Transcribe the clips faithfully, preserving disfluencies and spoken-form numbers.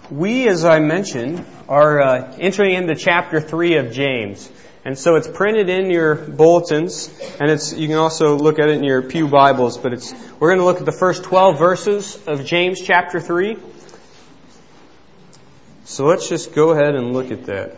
We, as I mentioned, are uh, entering into chapter three of James. And so it's printed in your bulletins, and it's you can also look at it in your pew Bibles, but it's we're going to look at the first twelve verses of James chapter three. So let's just go ahead and look at that.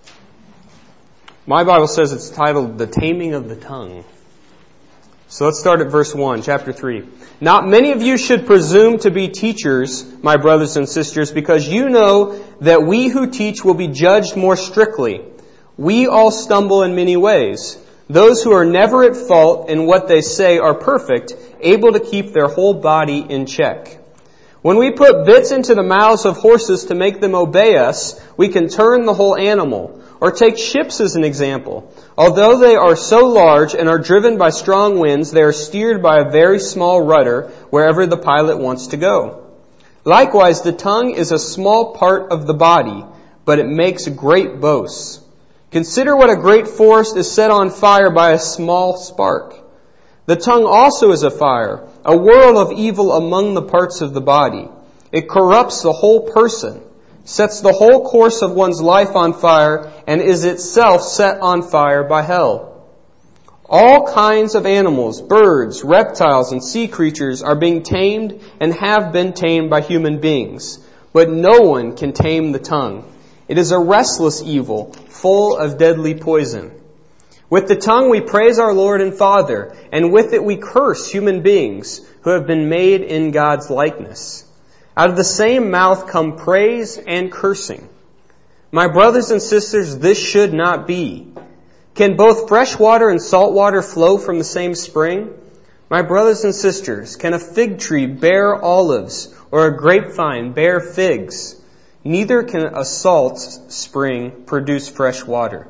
My Bible says it's titled The Taming of the Tongue. So let's start at verse one, chapter three. Not many of you should presume to be teachers, my brothers and sisters, because you know that we who teach will be judged more strictly. We all stumble in many ways. Those who are never at fault in what they say are perfect, able to keep their whole body in check. When we put bits into the mouths of horses to make them obey us, we can turn the whole animal. Or take ships as an example. Although they are so large and are driven by strong winds, they are steered by a very small rudder wherever the pilot wants to go. Likewise, the tongue is a small part of the body, but it makes great boasts. Consider what a great forest is set on fire by a small spark. The tongue also is a fire, a whirl of evil among the parts of the body. It corrupts the whole person, sets the whole course of one's life on fire, and is itself set on fire by hell. All kinds of animals, birds, reptiles, and sea creatures are being tamed and have been tamed by human beings. But no one can tame the tongue. It is a restless evil, full of deadly poison. With the tongue we praise our Lord and Father, and with it we curse human beings who have been made in God's likeness. Out of the same mouth come praise and cursing. My brothers and sisters, this should not be. Can both fresh water and salt water flow from the same spring? My brothers and sisters, can a fig tree bear olives or a grapevine bear figs? Neither can a salt spring produce fresh water.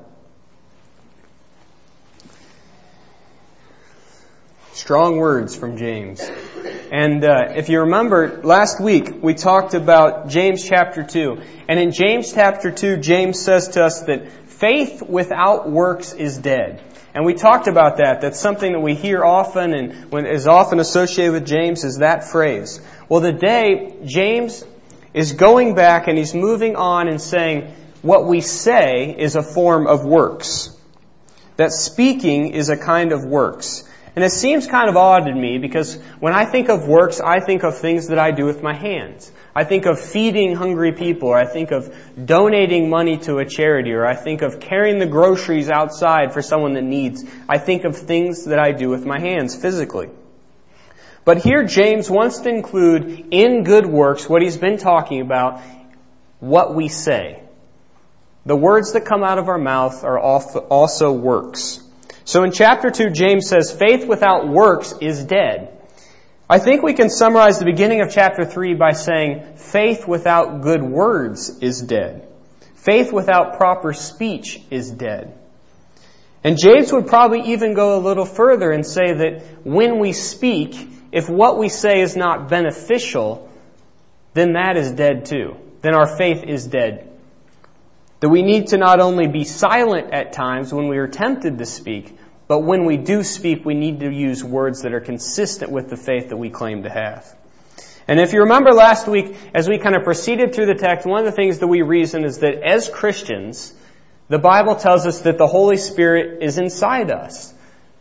Strong words from James. And uh, if you remember, last week we talked about James chapter two. And in James chapter two, James says to us that faith without works is dead. And we talked about that. That's something that we hear often and when is often associated with James is that phrase. Well, today, James is going back and he's moving on and saying what we say is a form of works. That speaking is a kind of works. And it seems kind of odd to me because when I think of works, I think of things that I do with my hands. I think of feeding hungry people, or I think of donating money to a charity, or I think of carrying the groceries outside for someone that needs. I think of things that I do with my hands physically. But here James wants to include in good works what he's been talking about, what we say. The words that come out of our mouth are also works. So in chapter two, James says, faith without works is dead. I think we can summarize the beginning of chapter three by saying, faith without good words is dead. Faith without proper speech is dead. And James would probably even go a little further and say that when we speak, if what we say is not beneficial, then that is dead too. Then our faith is dead. That we need to not only be silent at times when we are tempted to speak, but when we do speak, we need to use words that are consistent with the faith that we claim to have. And if you remember last week, as we kind of proceeded through the text, one of the things that we reasoned is that as Christians, the Bible tells us that the Holy Spirit is inside us.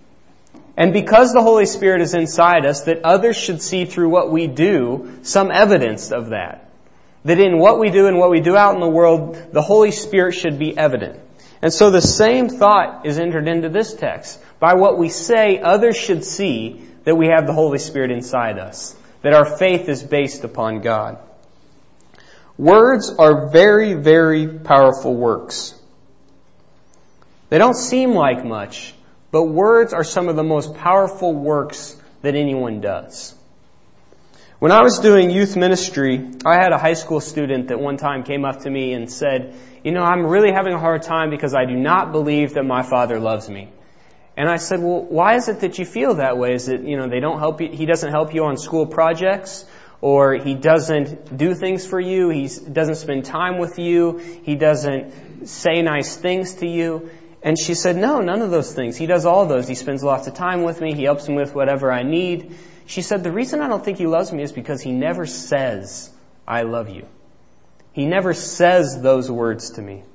And because the Holy Spirit is inside us, that others should see through what we do some evidence of that. That in what we do and what we do out in the world, the Holy Spirit should be evident. And so the same thought is entered into this text. By what we say, others should see that we have the Holy Spirit inside us. That our faith is based upon God. Words are very, very powerful works. They don't seem like much, but words are some of the most powerful works that anyone does. When I was doing youth ministry, I had a high school student that one time came up to me and said, you know, I'm really having a hard time because I do not believe that my father loves me. And I said, well, why is it that you feel that way? Is it, you know, they don't help you, he doesn't help you on school projects, or he doesn't do things for you, he doesn't spend time with you, he doesn't say nice things to you? And she said, no, none of those things. He does all those. He spends lots of time with me. He helps me with whatever I need. She said, the reason I don't think he loves me is because he never says, I love you. He never says those words to me.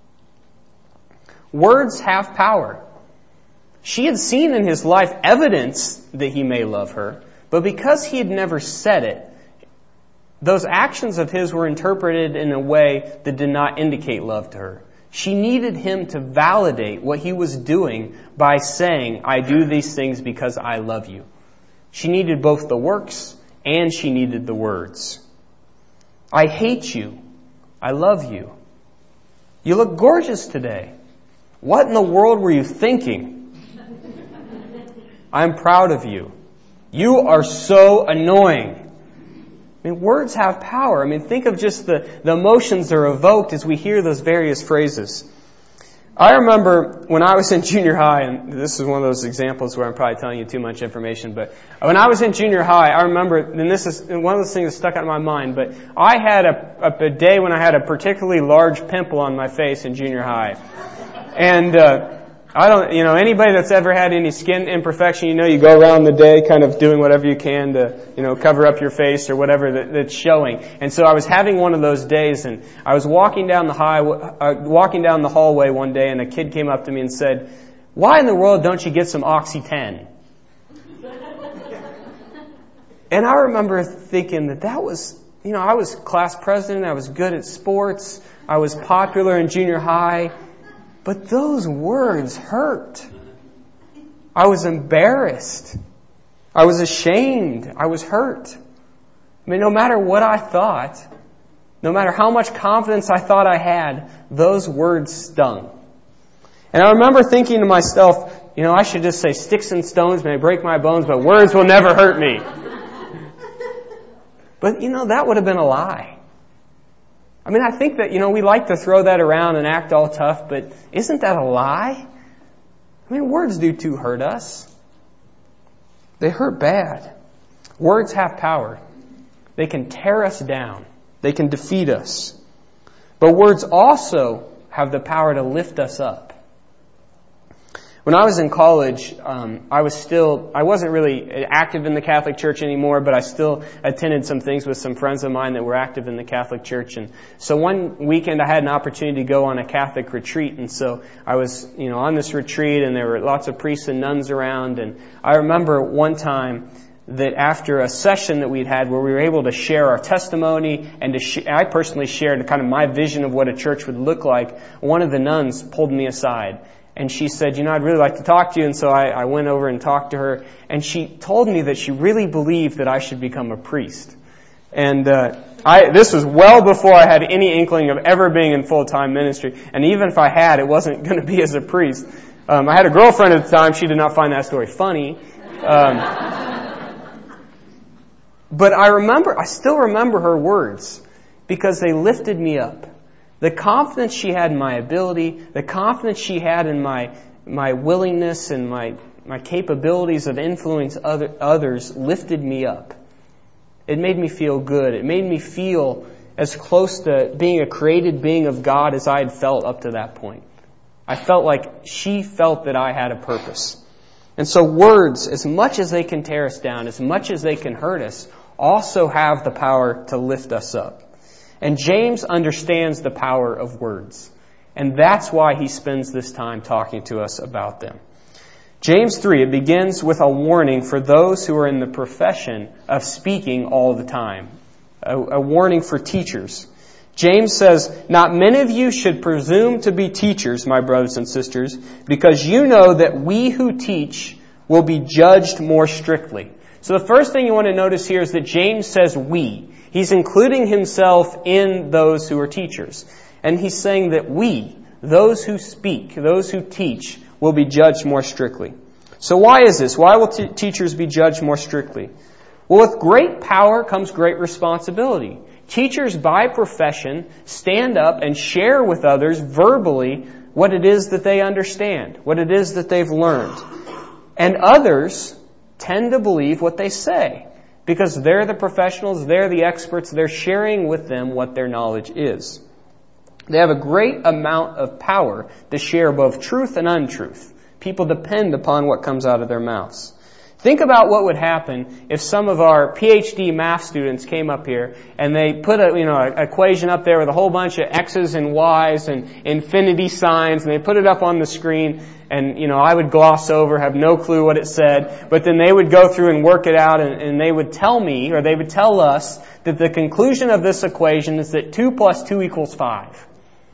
Words have power. She had seen in his life evidence that he may love her, but because he had never said it, those actions of his were interpreted in a way that did not indicate love to her. She needed him to validate what he was doing by saying, I do these things because I love you. She needed both the works and she needed the words. I hate you. I love you. You look gorgeous today. What in the world were you thinking? I'm proud of you. You are so annoying. I mean, words have power. I mean, think of just the, the emotions that are evoked as we hear those various phrases. I remember when I was in junior high, and this is one of those examples where I'm probably telling you too much information, but when I was in junior high, I remember, and this is one of those things that stuck out in my mind, but I had a, a, a day when I had a particularly large pimple on my face in junior high. And, uh, I don't, you know, anybody that's ever had any skin imperfection, you know, you go around the day kind of doing whatever you can to, you know, cover up your face or whatever that, that's showing. And so I was having one of those days, and I was walking down the highway, uh, walking down the hallway one day, and a kid came up to me and said, "Why in the world don't you get some Oxy ten?" And I remember thinking that that was, you know, I was class president, I was good at sports, I was popular in junior high. But those words hurt. I was embarrassed. I was ashamed. I was hurt. I mean, no matter what I thought, no matter how much confidence I thought I had, those words stung. And I remember thinking to myself, you know, I should just say, sticks and stones may break my bones, but words will never hurt me. But, you know, that would have been a lie. I mean, I think that, you know, we like to throw that around and act all tough, but isn't that a lie? I mean, words do too hurt us. They hurt bad. Words have power. They can tear us down. They can defeat us. But words also have the power to lift us up. When I was in college, um, I was still, I wasn't really active in the Catholic Church anymore, but I still attended some things with some friends of mine that were active in the Catholic Church. And so one weekend I had an opportunity to go on a Catholic retreat. And so I was, you know, on this retreat, and there were lots of priests and nuns around. And I remember one time that after a session that we'd had where we were able to share our testimony and to sh- I personally shared kind of my vision of what a church would look like, one of the nuns pulled me aside. And she said, you know, I'd really like to talk to you. And so I, I went over and talked to her. And she told me that she really believed that I should become a priest. And uh, I this was well before I had any inkling of ever being in full-time ministry. And even if I had, it wasn't going to be as a priest. Um, I had a girlfriend at the time. She did not find that story funny. Um, but I remember, I still remember her words because they lifted me up. The confidence she had in my ability, the confidence she had in my my willingness and my, my capabilities of influence other, others lifted me up. It made me feel good. It made me feel as close to being a created being of God as I had felt up to that point. I felt like she felt that I had a purpose. And so words, as much as they can tear us down, as much as they can hurt us, also have the power to lift us up. And James understands the power of words. And that's why he spends this time talking to us about them. James three, it begins with a warning for those who are in the profession of speaking all the time. A, a warning for teachers. James says, "Not many of you should presume to be teachers, my brothers and sisters, because you know that we who teach will be judged more strictly." So the first thing you want to notice here is that James says we. He's including himself in those who are teachers. And he's saying that we, those who speak, those who teach, will be judged more strictly. So why is this? Why will t- teachers be judged more strictly? Well, with great power comes great responsibility. Teachers by profession stand up and share with others verbally what it is that they understand, what it is that they've learned. And others tend to believe what they say. Because they're the professionals, they're the experts, they're sharing with them what their knowledge is. They have a great amount of power to share both truth and untruth. People depend upon what comes out of their mouths. Think about what would happen if some of our P H D math students came up here and they put a, you know, an equation up there with a whole bunch of X's and Y's and infinity signs, and they put it up on the screen, and, you know, I would gloss over, have no clue what it said, but then they would go through and work it out, and, and they would tell me, or they would tell us, that the conclusion of this equation is that two plus two equals five.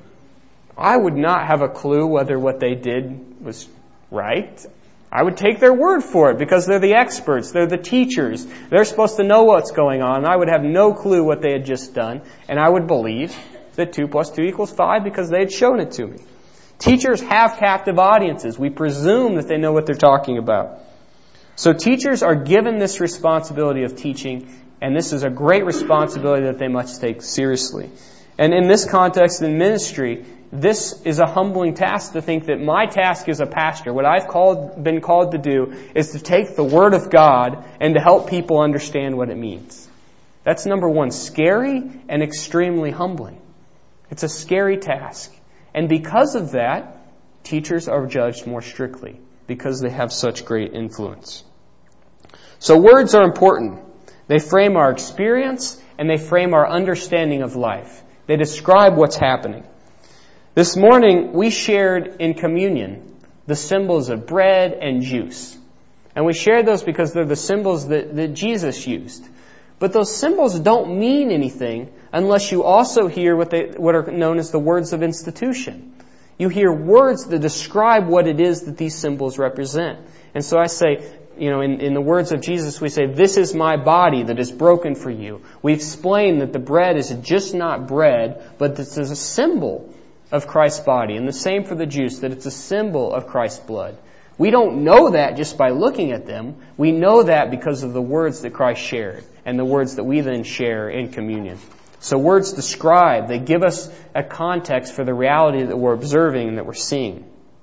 I would not have a clue whether what they did was right. I would take their word for it because they're the experts, they're the teachers, they're supposed to know what's going on. I would have no clue what they had just done, and I would believe that two plus two equals five because they had shown it to me. Teachers have captive audiences. We presume that they know what they're talking about. So teachers are given this responsibility of teaching, and this is a great responsibility that they must take seriously. And in this context in ministry, this is a humbling task to think that my task as a pastor, what I've called, been called to do, is to take the Word of God and to help people understand what it means. That's number one, scary and extremely humbling. It's a scary task. And because of that, teachers are judged more strictly because they have such great influence. So words are important. They frame our experience and they frame our understanding of life. They describe what's happening. This morning, we shared in communion the symbols of bread and juice. And we shared those because they're the symbols that, that Jesus used. But those symbols don't mean anything unless you also hear what, they, what are known as the words of institution. You hear words that describe what it is that these symbols represent. And so I say, you know, in, in the words of Jesus, we say, "This is my body that is broken for you." We explain that the bread is just not bread, but this is a symbol of Christ's body. And the same for the juice, that it's a symbol of Christ's blood. We don't know that just by looking at them. We know that because of the words that Christ shared and the words that we then share in communion. So words describe, they give us a context for the reality that we're observing and that we're seeing.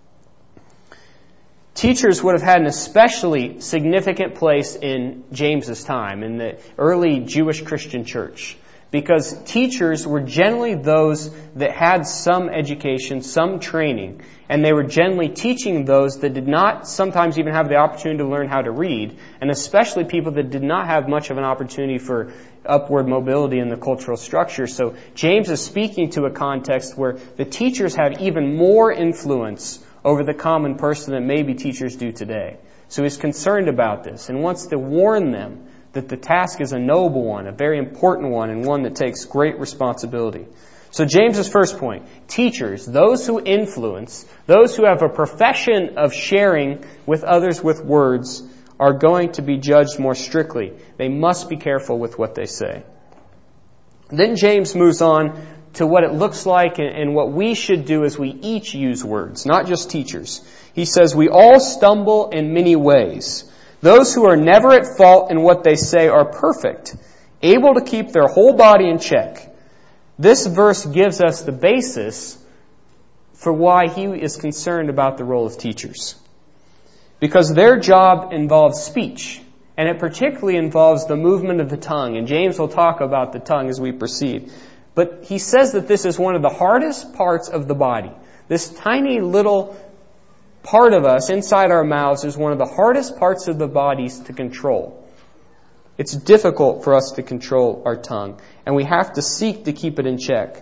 Teachers would have had an especially significant place in James's time, in the early Jewish Christian church. Because teachers were generally those that had some education, some training, and they were generally teaching those that did not sometimes even have the opportunity to learn how to read, and especially people that did not have much of an opportunity for upward mobility in the cultural structure. So James is speaking to a context where the teachers have even more influence over the common person than maybe teachers do today. So he's concerned about this and wants to warn them that the task is a noble one, a very important one, and one that takes great responsibility. So James's first point, teachers, those who influence, those who have a profession of sharing with others with words, are going to be judged more strictly. They must be careful with what they say. Then James moves on to what it looks like and what we should do as we each use words, not just teachers. He says, "We all stumble in many ways. Those who are never at fault in what they say are perfect, able to keep their whole body in check." This verse gives us the basis for why he is concerned about the role of teachers. Because their job involves speech, and it particularly involves the movement of the tongue. And James will talk about the tongue as we proceed. But he says that this is one of the hardest parts of the body. This tiny little part of us inside our mouths is one of the hardest parts of the bodies to control. It's difficult for us to control our tongue, and we have to seek to keep it in check.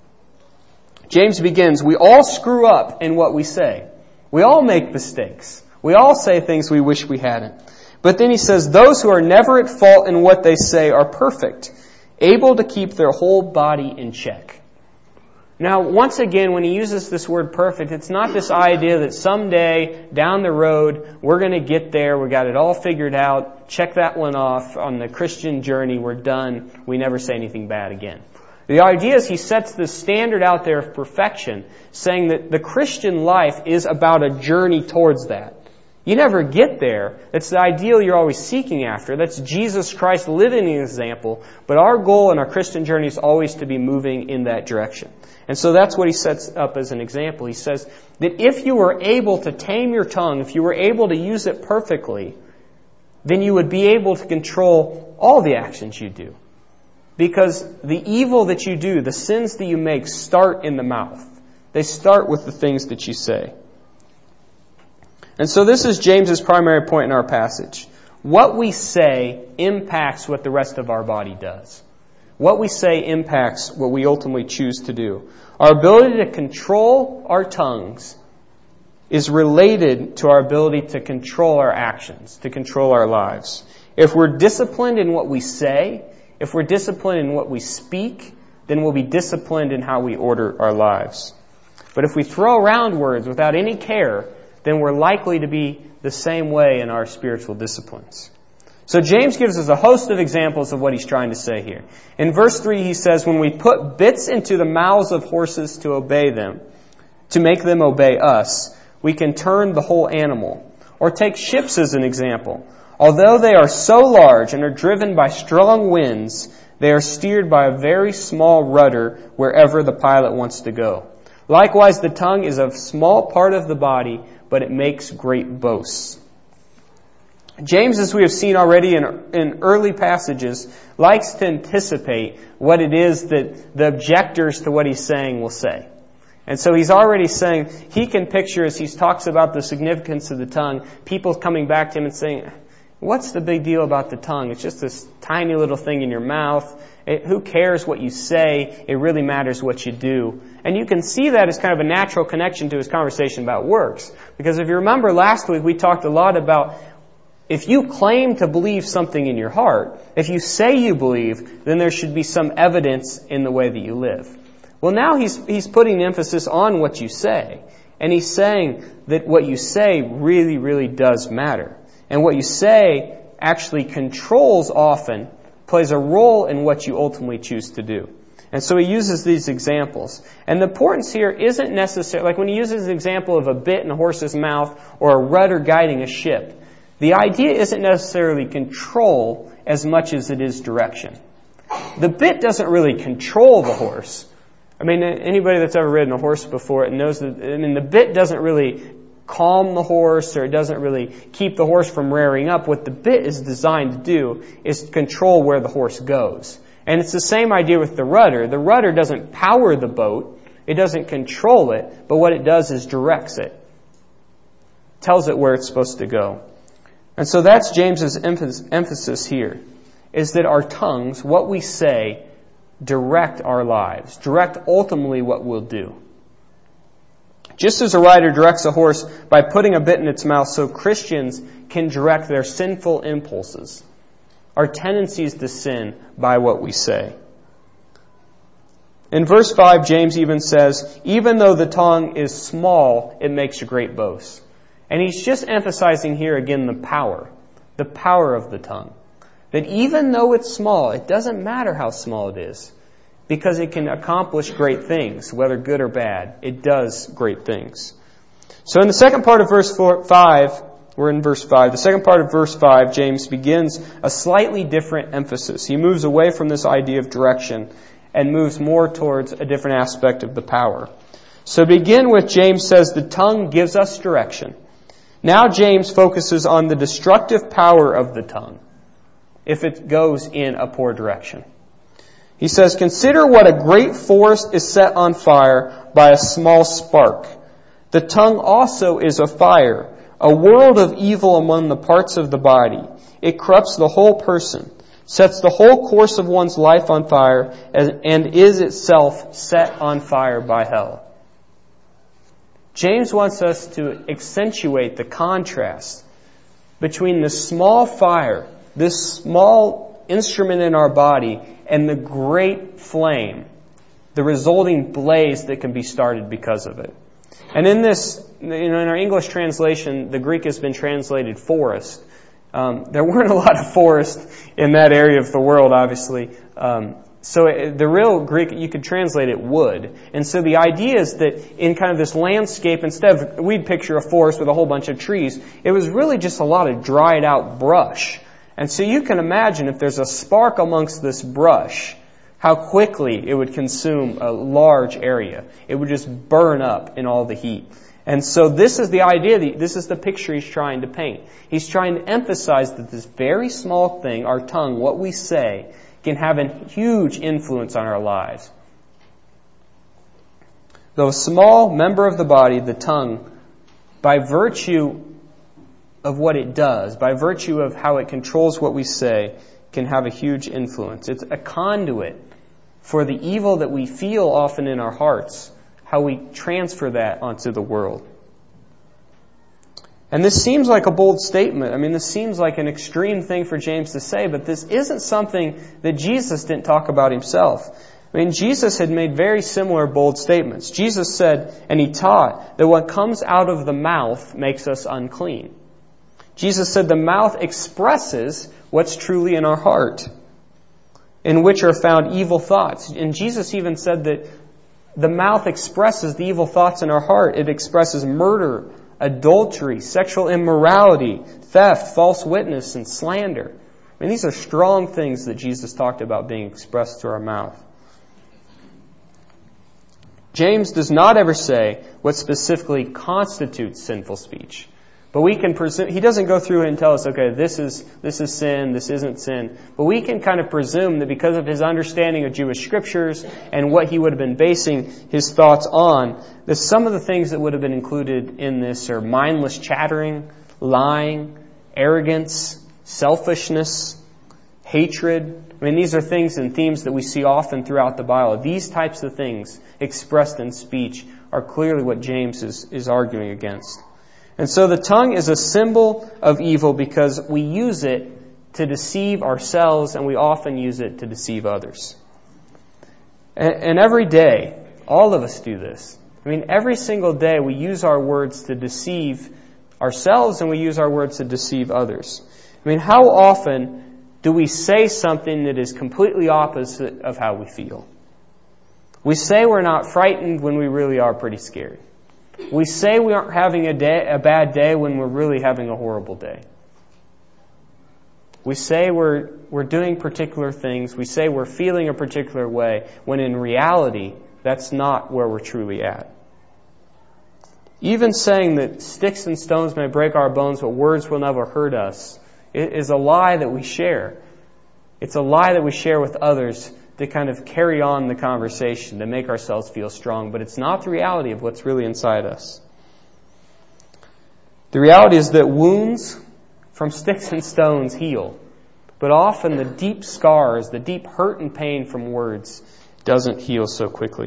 James begins, we all screw up in what we say. We all make mistakes. We all say things we wish we hadn't. But then he says, those who are never at fault in what they say are perfect, able to keep their whole body in check. Now, once again, when he uses this word perfect, it's not this idea that someday down the road we're going to get there, we got it all figured out, check that one off on the Christian journey, we're done, we never say anything bad again. The idea is he sets the standard out there of perfection, saying that the Christian life is about a journey towards that. You never get there. It's the ideal you're always seeking after. That's Jesus Christ living an example. But our goal in our Christian journey is always to be moving in that direction. And so that's what he sets up as an example. He says that if you were able to tame your tongue, if you were able to use it perfectly, then you would be able to control all the actions you do. Because the evil that you do, the sins that you make, start in the mouth. They start with the things that you say. And so this is James's primary point in our passage. what we say impacts what the rest of our body does. What we say impacts what we ultimately choose to do. Our ability to control our tongues is related to our ability to control our actions, to control our lives. If we're disciplined in what we say, if we're disciplined in what we speak, then we'll be disciplined in how we order our lives. But if we throw around words without any care, then we're likely to be the same way in our spiritual disciplines. So James gives us a host of examples of what he's trying to say here. In verse three he says, when we put bits into the mouths of horses to obey them, to make them obey us, we can turn the whole animal. Or take ships as an example. Although they are so large and are driven by strong winds, they are steered by a very small rudder wherever the pilot wants to go. Likewise, the tongue is a small part of the body, but it makes great boasts. James, as we have seen already in, in early passages, likes to anticipate what it is that the objectors to what he's saying will say. And so he's already saying, he can picture as he talks about the significance of the tongue, people coming back to him and saying, what's the big deal about the tongue? It's just this tiny little thing in your mouth. It, who cares what you say? It really matters what you do. And you can see that as kind of a natural connection to his conversation about works. Because if you remember last week, we talked a lot about if you claim to believe something in your heart, if you say you believe, then there should be some evidence in the way that you live. Well, now he's he's putting emphasis on what you say. And he's saying that what you say really, really does matter. And what you say actually controls often, plays a role in what you ultimately choose to do. And so he uses these examples. And the importance here isn't necessarily, like when he uses an example of a bit in a horse's mouth or a rudder guiding a ship, the idea isn't necessarily control as much as it is direction. The bit doesn't really control the horse. I mean, anybody that's ever ridden a horse before knows that, I mean, the bit doesn't really calm the horse, or it doesn't really keep the horse from rearing up. What the bit is designed to do is to control where the horse goes. And it's the same idea with the rudder. The rudder doesn't power the boat. It doesn't control it. But what it does is directs it. Tells it where it's supposed to go. And so that's James's emphasis here, is that our tongues, what we say, direct our lives. Direct ultimately what we'll do. Just as a rider directs a horse by putting a bit in its mouth, so Christians can direct their sinful impulses, our tendencies to sin, by what we say. In verse five, James even says, even though the tongue is small, it makes a great boast. And he's just emphasizing here again the power, the power of the tongue. That even though it's small, it doesn't matter how small it is, because it can accomplish great things, whether good or bad. It does great things. So in the second part of verse four, five, we're in verse five. The second part of verse five, James begins a slightly different emphasis. He moves away from this idea of direction and moves more towards a different aspect of the power. So begin with, James says, the tongue gives us direction. Now James focuses on the destructive power of the tongue if it goes in a poor direction. He says, consider what a great forest is set on fire by a small spark. The tongue also is a fire, a world of evil among the parts of the body. It corrupts the whole person, sets the whole course of one's life on fire, and is itself set on fire by hell. James wants us to accentuate the contrast between the small fire, this small instrument in our body, and the great flame, the resulting blaze that can be started because of it. And in this, you know, in our English translation, the Greek has been translated forest. Um, there weren't a lot of forest in that area of the world, obviously. Um, so it, the real Greek, you could translate it wood. And so the idea is that in kind of this landscape, instead of, we'd picture a forest with a whole bunch of trees, it was really just a lot of dried out brush. And so you can imagine if there's a spark amongst this brush, how quickly it would consume a large area. It would just burn up in all the heat. And so this is the idea, this is the picture he's trying to paint. He's trying to emphasize that this very small thing, our tongue, what we say, can have a huge influence on our lives. Though a small member of the body, the tongue, by virtue of what it does, by virtue of how it controls what we say, can have a huge influence. It's a conduit for the evil that we feel often in our hearts, how we transfer that onto the world. And this seems like a bold statement. I mean, this seems like an extreme thing for James to say, but this isn't something that Jesus didn't talk about himself. I mean, Jesus had made very similar bold statements. Jesus said, and he taught, that what comes out of the mouth makes us unclean. Jesus said the mouth expresses what's truly in our heart, in which are found evil thoughts. And Jesus even said that the mouth expresses the evil thoughts in our heart. It expresses murder, adultery, sexual immorality, theft, false witness, and slander. I mean, these are strong things that Jesus talked about being expressed through our mouth. James does not ever say what specifically constitutes sinful speech. But we can presume, he doesn't go through and tell us, okay, this is this is sin, this isn't sin. But we can kind of presume that because of his understanding of Jewish scriptures and what he would have been basing his thoughts on, that some of the things that would have been included in this are mindless chattering, lying, arrogance, selfishness, hatred. I mean, these are things and themes that we see often throughout the Bible. These types of things expressed in speech are clearly what James is, is arguing against. And so the tongue is a symbol of evil because we use it to deceive ourselves, and we often use it to deceive others. And, and every day, all of us do this. I mean, every single day we use our words to deceive ourselves, and we use our words to deceive others. I mean, how often do we say something that is completely opposite of how we feel? We say we're not frightened when we really are pretty scared. We say we aren't having a day, a bad day when we're really having a horrible day. We say we're we're doing particular things. We say we're feeling a particular way, when in reality, that's not where we're truly at. Even saying that sticks and stones may break our bones, but words will never hurt us, is a lie that we share. It's a lie that we share with others to kind of carry on the conversation, to make ourselves feel strong. But it's not the reality of what's really inside us. The reality is that wounds from sticks and stones heal. But often the deep scars, the deep hurt and pain from words doesn't heal so quickly.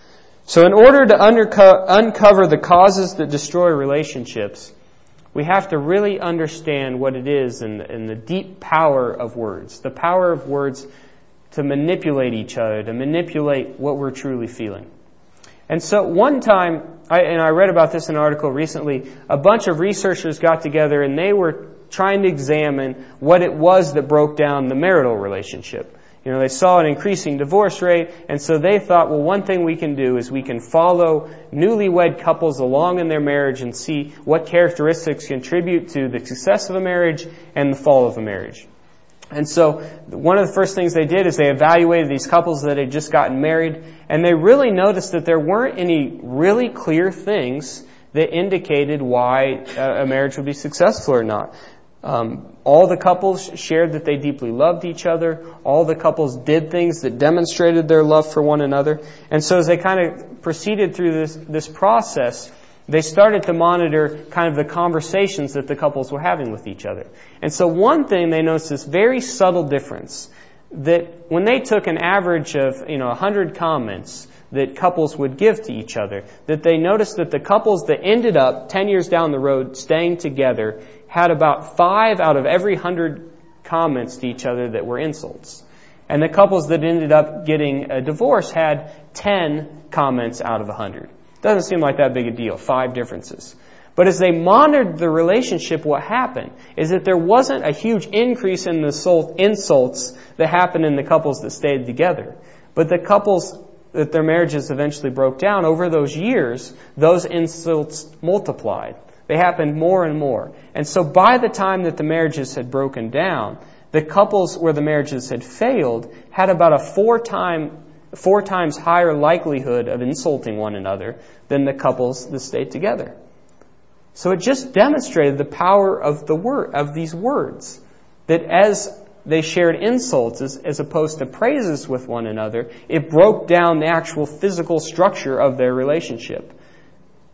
So in order to underco- uncover the causes that destroy relationships, we have to really understand what it is and the, and the deep power of words. The power of words to manipulate each other, to manipulate what we're truly feeling. And so one time, I, and I read about this in an article recently, a bunch of researchers got together and they were trying to examine what it was that broke down the marital relationship. You know, they saw an increasing divorce rate, and so they thought, well, one thing we can do is we can follow newlywed couples along in their marriage and see what characteristics contribute to the success of a marriage and the fall of a marriage. And so one of the first things they did is they evaluated these couples that had just gotten married, and they really noticed that there weren't any really clear things that indicated why a marriage would be successful or not. Um, all the couples shared that they deeply loved each other. All the couples did things that demonstrated their love for one another. And so as they kind of proceeded through this, this process, they started to monitor kind of the conversations that the couples were having with each other. And so one thing they noticed, this very subtle difference, that when they took an average of, you know, one hundred comments that couples would give to each other, that they noticed that the couples that ended up ten years down the road staying together had about five out of every one hundred comments to each other that were insults. And the couples that ended up getting a divorce had ten comments out of one hundred. Doesn't seem like that big a deal, five differences. But as they monitored the relationship, what happened is that there wasn't a huge increase in the insults that happened in the couples that stayed together. But the couples that their marriages eventually broke down, over those years, those insults multiplied. They happened more and more. And so by the time that the marriages had broken down, the couples where the marriages had failed had about a four time four times higher likelihood of insulting one another than the couples that stayed together. So it just demonstrated the power of the word, of these words, that as they shared insults as, as opposed to praises with one another, it broke down the actual physical structure of their relationship.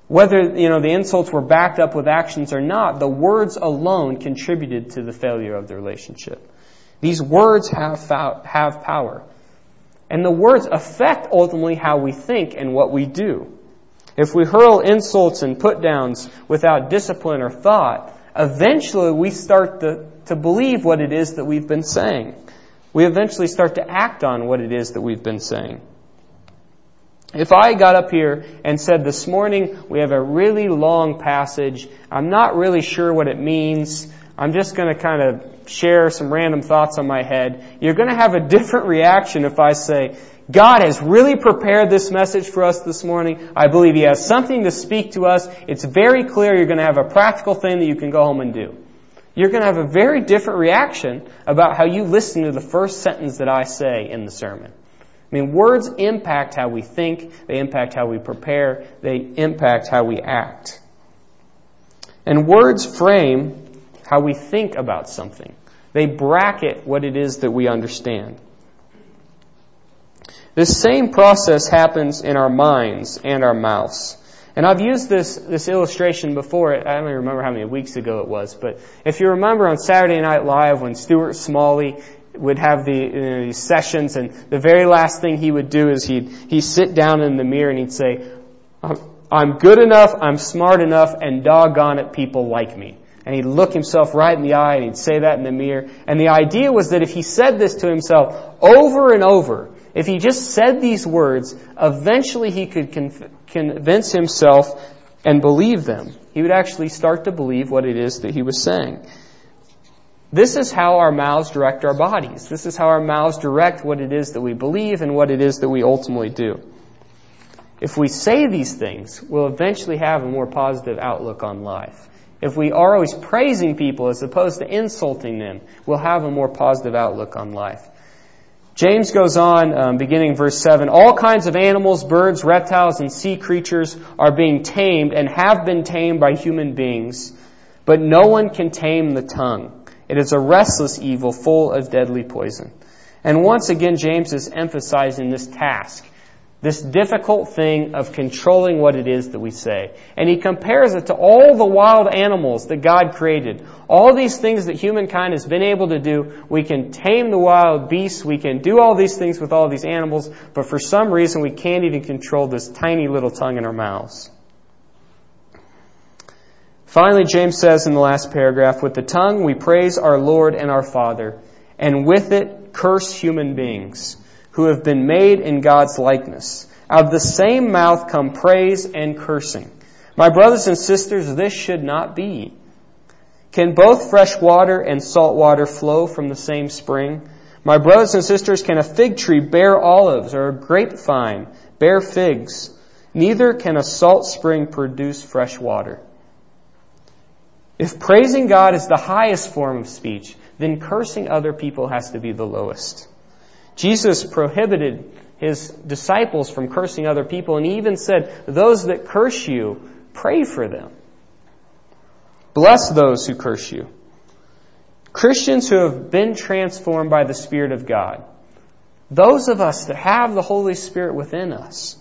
Whether, you know, the insults were backed up with actions or not, the words alone contributed to the failure of the relationship. These words have have power. And the words affect ultimately how we think and what we do. If we hurl insults and put-downs without discipline or thought, eventually we start to, to believe what it is that we've been saying. We eventually start to act on what it is that we've been saying. If I got up here and said, this morning we have a really long passage, I'm not really sure what it means, I'm just going to kind of share some random thoughts on my head, you're going to have a different reaction if I say, God has really prepared this message for us this morning. I believe He has something to speak to us. It's very clear you're going to have a practical thing that you can go home and do. You're going to have a very different reaction about how you listen to the first sentence that I say in the sermon. I mean, words impact how we think, they impact how we prepare, they impact how we act. And words frame how we think about something. They bracket what it is that we understand. This same process happens in our minds and our mouths. And I've used this, this illustration before. I don't even remember how many weeks ago it was. But if you remember on Saturday Night Live when Stuart Smalley would have the, you know, these sessions, and the very last thing he would do is he'd, he'd sit down in the mirror and he'd say, I'm good enough, I'm smart enough, and doggone it, people like me. And he'd look himself right in the eye and he'd say that in the mirror. And the idea was that if he said this to himself over and over, if he just said these words, eventually he could conv- convince himself and believe them. He would actually start to believe what it is that he was saying. This is how our mouths direct our bodies. This is how our mouths direct what it is that we believe and what it is that we ultimately do. If we say these things, we'll eventually have a more positive outlook on life. If we are always praising people as opposed to insulting them, we'll have a more positive outlook on life. James goes on, um, beginning verse seven, all kinds of animals, birds, reptiles, and sea creatures are being tamed and have been tamed by human beings, but no one can tame the tongue. It is a restless evil full of deadly poison. And once again, James is emphasizing this task, this difficult thing of controlling what it is that we say. And he compares it to all the wild animals that God created. All these things that humankind has been able to do. We can tame the wild beasts. We can do all these things with all these animals. But for some reason, we can't even control this tiny little tongue in our mouths. Finally, James says in the last paragraph, with the tongue we praise our Lord and our Father, and with it curse human beings who have been made in God's likeness. Out of the same mouth come praise and cursing. My brothers and sisters, this should not be. Can both fresh water and salt water flow from the same spring? My brothers and sisters, can a fig tree bear olives or a grapevine bear figs? Neither can a salt spring produce fresh water. If praising God is the highest form of speech, then cursing other people has to be the lowest. Jesus prohibited His disciples from cursing other people, and He even said, those that curse you, pray for them. Bless those who curse you. Christians who have been transformed by the Spirit of God, those of us that have the Holy Spirit within us,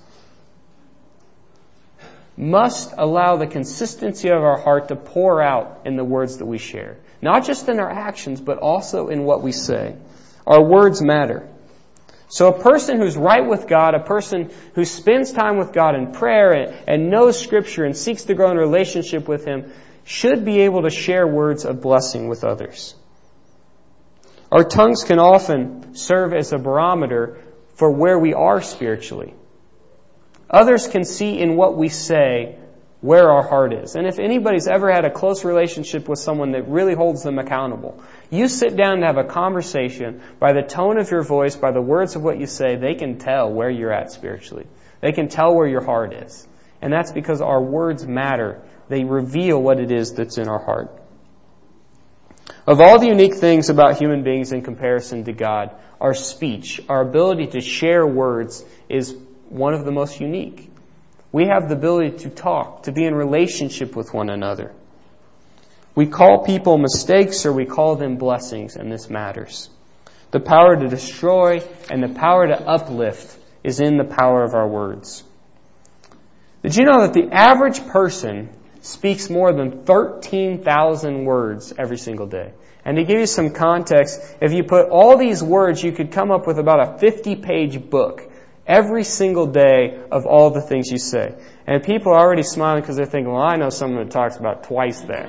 must allow the consistency of our heart to pour out in the words that we share. Not just in our actions, but also in what we say. Our words matter. So a person who's right with God, a person who spends time with God in prayer and, and knows Scripture and seeks to grow in a relationship with Him, should be able to share words of blessing with others. Our tongues can often serve as a barometer for where we are spiritually. Others can see in what we say where our heart is. And if anybody's ever had a close relationship with someone that really holds them accountable, you sit down and have a conversation, by the tone of your voice, by the words of what you say, they can tell where you're at spiritually. They can tell where your heart is. And that's because our words matter. They reveal what it is that's in our heart. Of all the unique things about human beings in comparison to God, our speech, our ability to share words is one of the most unique. We have the ability to talk, to be in relationship with one another. We call people mistakes or we call them blessings, and this matters. The power to destroy and the power to uplift is in the power of our words. Did you know that the average person speaks more than thirteen thousand words every single day? And to give you some context, if you put all these words, you could come up with about a fifty-page book every single day of all the things you say. And people are already smiling because they're thinking, well, I know someone that talks about twice that.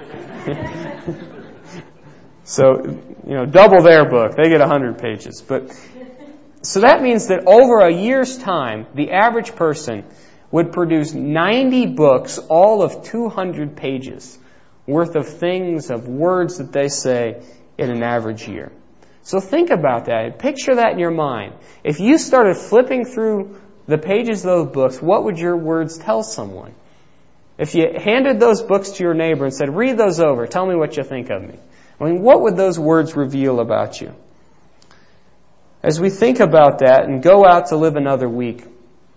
So, you know, double their book. They get one hundred pages. But so that means that over a year's time, the average person would produce ninety books, all of two hundred pages worth of things, of words that they say in an average year. So think about that. Picture that in your mind. If you started flipping through the pages of those books, what would your words tell someone? If you handed those books to your neighbor and said, read those over, tell me what you think of me. I mean, what would those words reveal about you? As we think about that and go out to live another week,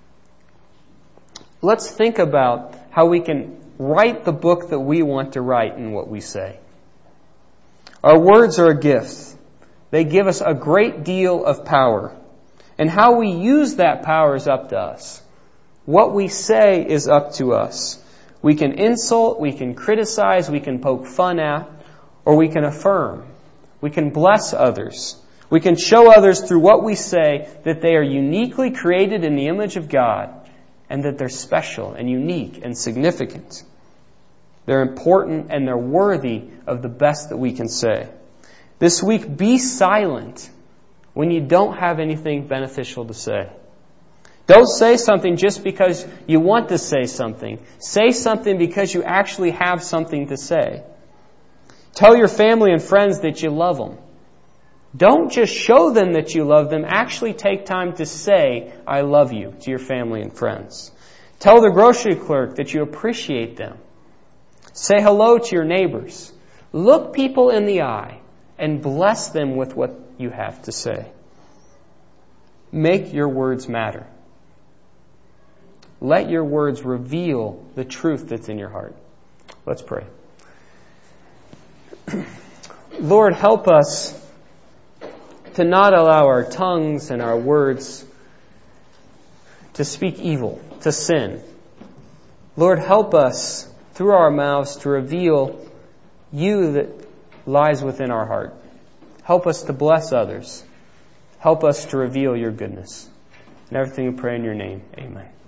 let's think about how we can write the book that we want to write in what we say. Our words are a gift. They give us a great deal of power. And how we use that power is up to us. What we say is up to us. We can insult, we can criticize, we can poke fun at, or we can affirm. We can bless others. We can show others through what we say that they are uniquely created in the image of God and that they're special and unique and significant. They're important and they're worthy of the best that we can say. This week, be silent when you don't have anything beneficial to say. Don't say something just because you want to say something. Say something because you actually have something to say. Tell your family and friends that you love them. Don't just show them that you love them. Actually take time to say, I love you, to your family and friends. Tell the grocery clerk that you appreciate them. Say hello to your neighbors. Look people in the eye and bless them with what you have to say. Make your words matter. Let your words reveal the truth that's in your heart. Let's pray. Lord, help us to not allow our tongues and our words to speak evil, to sin. Lord, help us through our mouths to reveal you that lies within our heart. Help us to bless others. Help us to reveal your goodness. And everything we pray in your name. Amen.